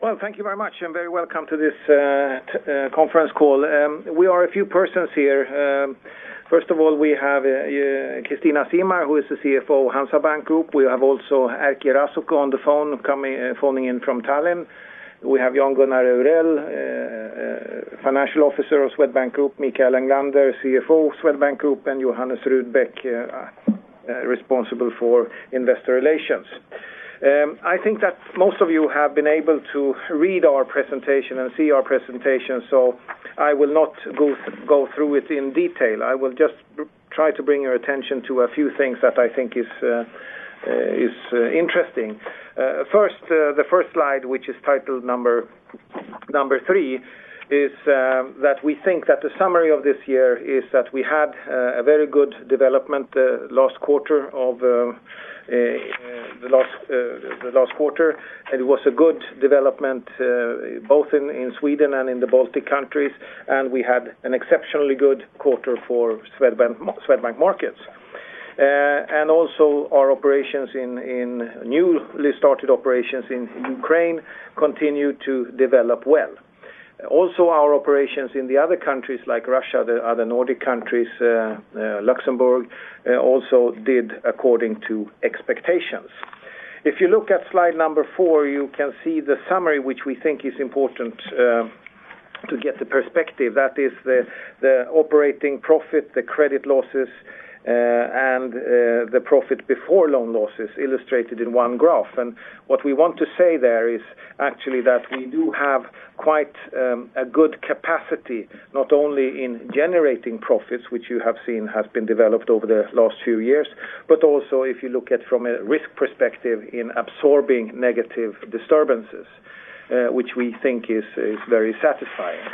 Well, thank you very much and very welcome to this conference call. We are a few persons here. First of all, we have Kristina Simar, who is the CFO of Hansa Bank Group. We have also Erkki Raasukko on the phone, phoning in from Tallinn. We have Jan Gunnar Eurell, Financial Officer of Swedbank Group, Mikael Englander, CFO of Swedbank Group, and Johannes Rudbeck, responsible for investor relations. I think that most of you have been able to read our presentation and see our presentation, so I will not go through it in detail. I will just try to bring your attention to a few things that I think is interesting. First, the first slide, which is titled number 3, is that we think that the summary of this year is that we had a very good development last quarter of the last quarter, and it was a good development both in Sweden and in the Baltic countries, and we had an exceptionally good quarter for Swedbank Markets. And also our operations in newly started operations in Ukraine continue to develop well. Also our operations in the other countries like Russia, the other Nordic countries, Luxembourg, also did according to expectations. If you look at slide number 4, you can see the summary, which we think is important to get the perspective. That is the operating profit, the credit losses, and the profit before loan losses illustrated in one graph. And what we want to say there is actually that we do have quite a good capacity, not only in generating profits, which you have seen has been developed over the last few years, but also if you look at from a risk perspective in absorbing negative disturbances, which we think is very satisfying.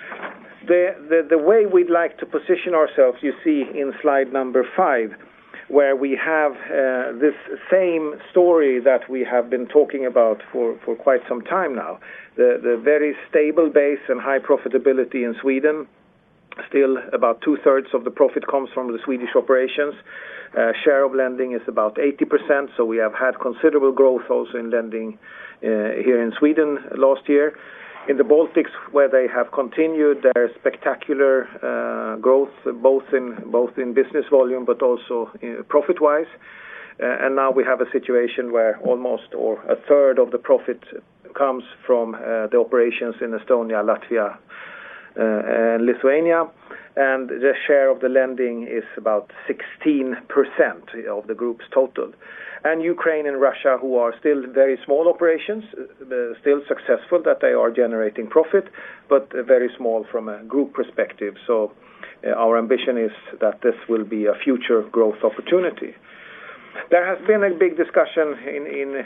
The way we'd like to position ourselves, you see in slide number 5, where we have this same story that we have been talking about for quite some time now. The very stable base and high profitability in Sweden. Still about 2/3 of the profit comes from the Swedish operations. Share of lending is about 80%, so we have had considerable growth also in lending here in Sweden last year. In the Baltics, where they have continued their spectacular growth, both in business volume but also profit-wise, and now we have a situation where almost or a third of the profit comes from the operations in Estonia, Latvia, and Lithuania, and the share of the lending is about 16% of the group's total. And Ukraine and Russia, who are still very small operations, still successful that they are generating profit, but very small from a group perspective. So our ambition is that this will be a future growth opportunity. There has been a big discussion in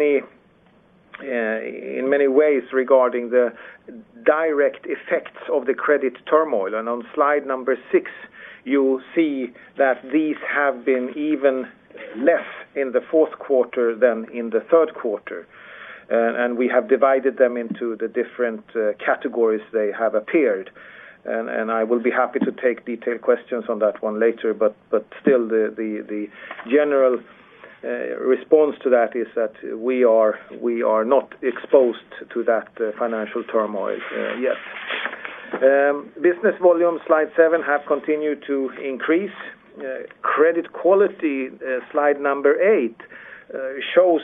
many ways regarding the direct effects of the credit turmoil. And on slide number 6, you see that these have been even less in the fourth quarter than in the third quarter. And we have divided them into the different categories they have appeared. And I will be happy to take detailed questions on that one later, but still the general response to that is that we are not exposed to that financial turmoil yet. Business volume, slide 7, have continued to increase. Credit quality, slide number 8, shows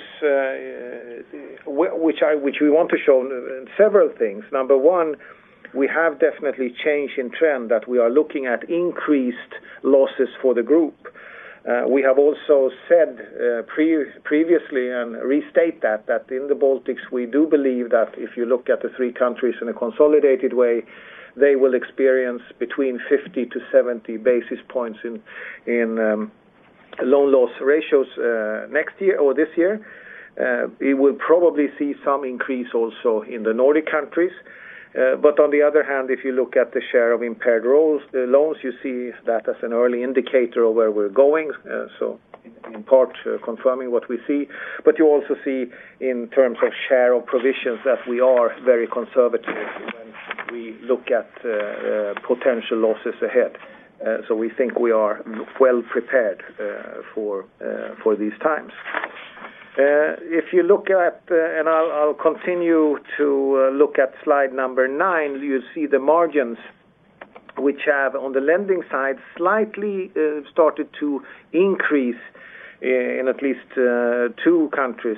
which we want to show several things. Number 1, we have definitely changed in trend that we are looking at increased losses for the group. We have also said previously and restate that in the Baltics we do believe that if you look at the 3 countries in a consolidated way, they will experience between 50 to 70 basis points in loan loss ratios next year or this year. We will probably see some increase also in the Nordic countries. But on the other hand, if you look at the share of impaired loans, you see that as an early indicator of where we're going. So in part confirming what we see. But you also see in terms of share of provisions that we are very conservative when we look at potential losses ahead. So we think we are well prepared for these times. If you look at, and I'll continue to look at slide number 9, you'll see the margins, which have on the lending side slightly started to increase in at least 2 countries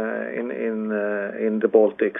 in the Baltics,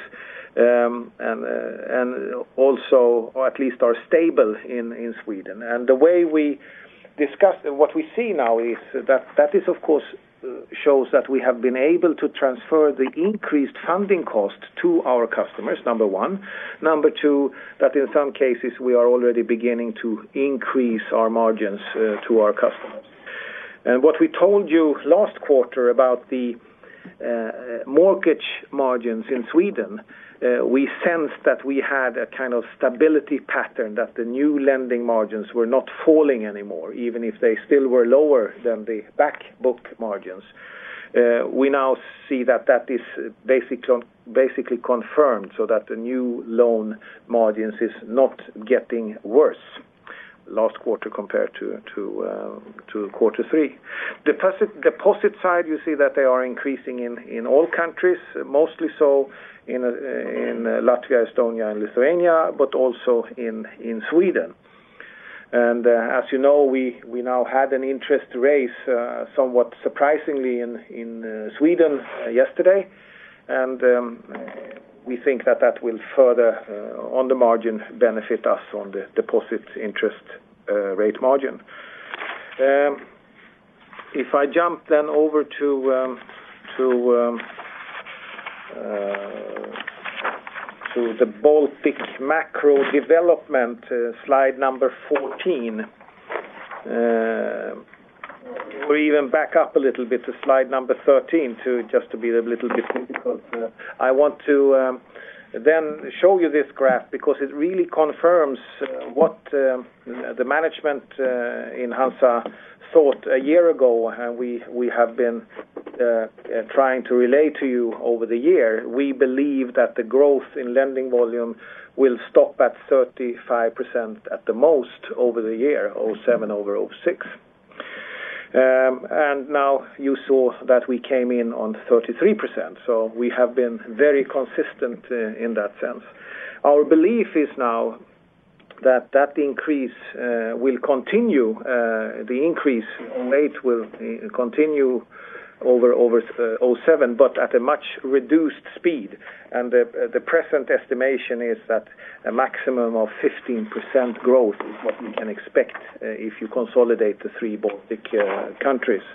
and also, or at least are stable in Sweden. And the way we discuss what we see now is that is of course shows that we have been able to transfer the increased funding cost to our customers, number one. Number two, that in some cases we are already beginning to increase our margins to our customers. And what we told you last quarter about the mortgage margins in Sweden, we sensed that we had a kind of stability pattern, that the new lending margins were not falling anymore, even if they still were lower than the back book margins. We now see that is basically confirmed, so that the new loan margins is not getting worse last quarter compared to quarter 3. Deposit side, you see that they are increasing in all countries, mostly so in Latvia, Estonia, and Lithuania, but also in Sweden. And as you know, we now had an interest raise somewhat surprisingly in Sweden yesterday, and we think that will further, on the margin, benefit us on the deposit interest rate margin. If I jump then over to the Baltic macro development, slide number 14, or even back up a little bit to slide number 13 just to be a little bit difficult. I want to then show you this graph because it really confirms what the management in Hansa thought a year ago, and we have been trying to relay to you over the year. We believe that the growth in lending volume will stop at 35% at the most over the year, 07 over 06. And now you saw that we came in on 33%, so we have been very consistent in that sense. Our belief is now that increase will continue, the increase rate will continue over 07, but at a much reduced speed. And the present estimation is that a maximum of 15% growth is what we can expect if you consolidate the 3 Baltic countries.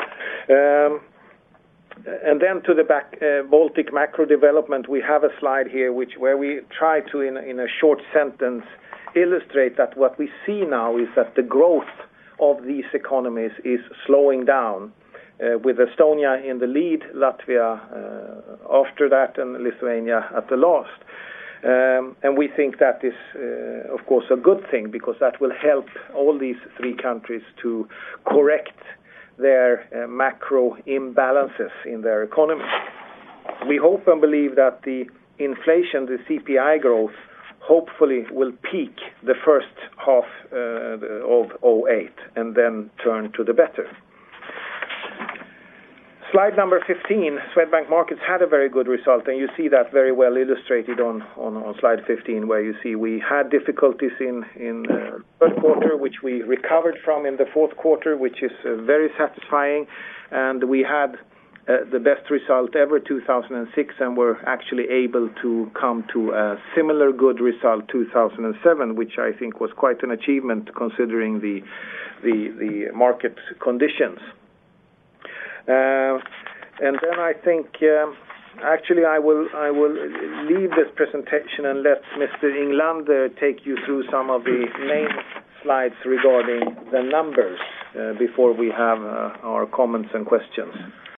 And then to the Baltic macro development, we have a slide here where we try to, in a short sentence, illustrate that what we see now is that the growth of these economies is slowing down, with Estonia in the lead, Latvia after that, and Lithuania at the last. And we think that is, of course, a good thing, because that will help all these 3 countries to correct their macro imbalances in their economy. We hope and believe that the inflation, the CPI growth, hopefully will peak the first half of 08 and then turn to the better. Slide number 15, Swedbank Markets had a very good result, and you see that very well illustrated on slide 15, where you see we had difficulties in third quarter, which we recovered from in the fourth quarter, which is very satisfying, and we had the best result ever 2006, and were actually able to come to a similar good result 2007, which I think was quite an achievement considering the market conditions. And then I think actually I will leave this presentation and let Mr. Inglander take you through some of the main slides regarding the numbers before we have our comments and questions.